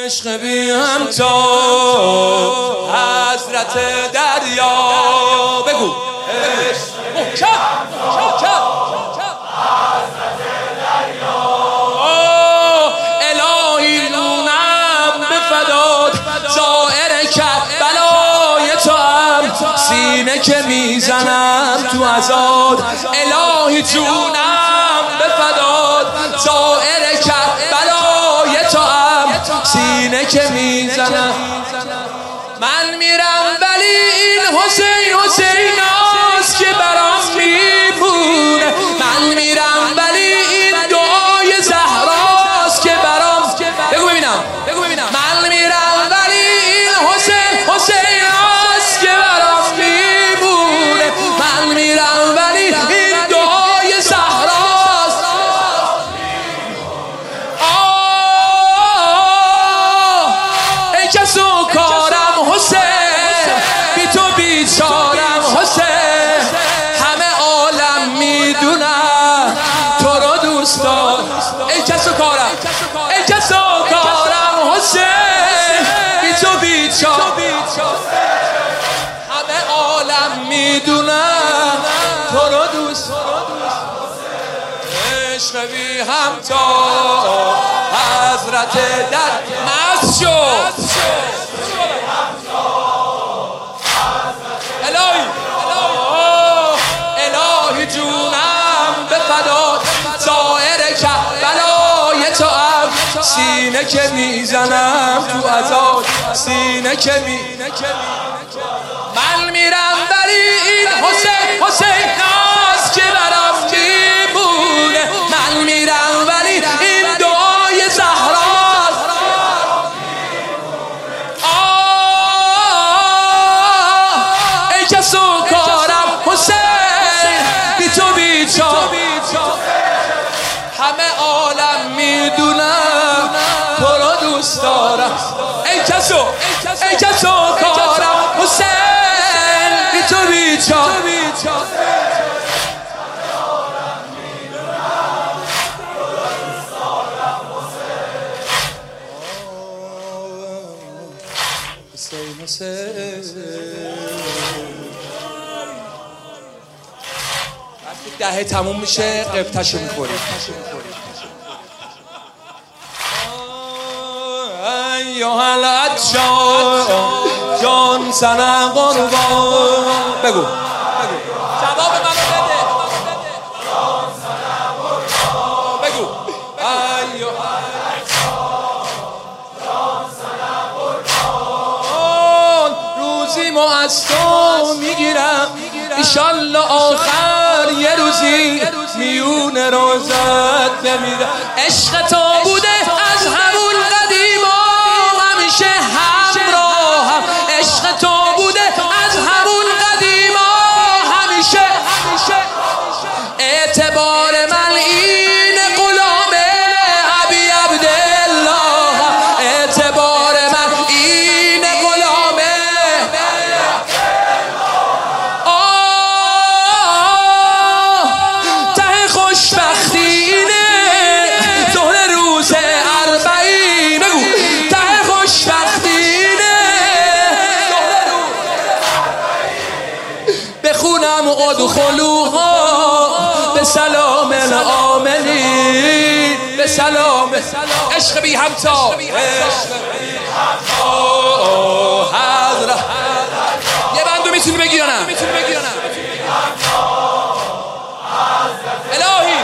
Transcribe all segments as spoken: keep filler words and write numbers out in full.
عشق بی همتا حضرت دریا بگو محکم محکم حضرت دریا الهی نونم به فدات زائر کربلای تو هم سینه که میزنم تو عزاد الهی جونم به فدات زائر کربلای تو هم سینه که میزنم من میرم ولی این حسین حسین هاست که برام میمونه من میرم ولی این دعای زهراست که برام بگو ببینم بگو ببینم من میرم ولی این حسین حسین هاست که برام میمونه من میرم ولی این دعای زهراست آه ای کسو کارم حسین بی تو بیچارم حسین همه عالم میدونم تو رو دوست دارم ای کسو کارم ای کسو کارم حسین بی تو بیچارم همه عالم میدونم تو رو دوست دارم عشق بی همتا حضرت در مست شد الهی الهی جونم به فدات زائر کربلای تو هم سینه که میزنم تو عزاد سینه که می من میرم ولی این حسین حسین هاست که برام میمونه من میرم ولی این دعای زهراست آه ای کسو کارم حسین بی تو بیچار همه عالم میدونم تو رو دوست دارم ای کسو ای کسو کارم حسین بی تو بیچار حسین حسین وقتی دهه تموم میشه قبطشو میخوریم ایوه العطشان جان سنه قربان بگو جواب منو بده بگو ایوه روزی ما از تو میگیرم ایشالله آخر یه روزی میون روزت بمیرم عشق تو بوده از همون قدیما همیشه همراهم عشق تو بوده از همون قدیما همیشه اعتبار من این غلام ابی عبدالله اعتبار من این غلام آه ته خوشبختی اینه ظهر روز اربعین بگو ته خوشبختی اینه بخونم ادخلوها به سلام الآمنین به سلام عشق بی همتا عشق بی همتا حضرت یه بندو میتونی بگی یا نه الهی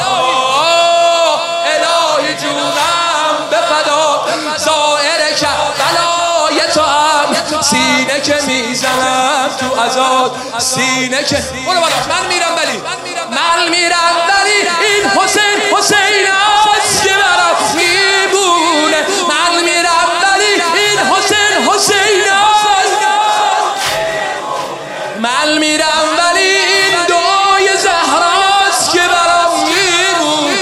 الهی جونم به فدا زائر کربلای تو هم سینه که میزنم تو عزاد سینه که برو بالا من میرم ولی من میرم ولی این حسین حسین هاست که برام میمونه من میرم ولی این حسین حسین هاست من میرم ولی این دعای زهراست که برام میمونه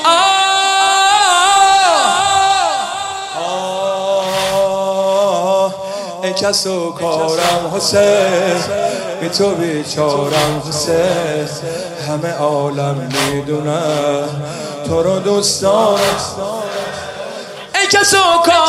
آه ای کسو کارم حسین بی تو بیچارم حسین همه عالم میدونم تو رو دوست دارم ای کسو کارم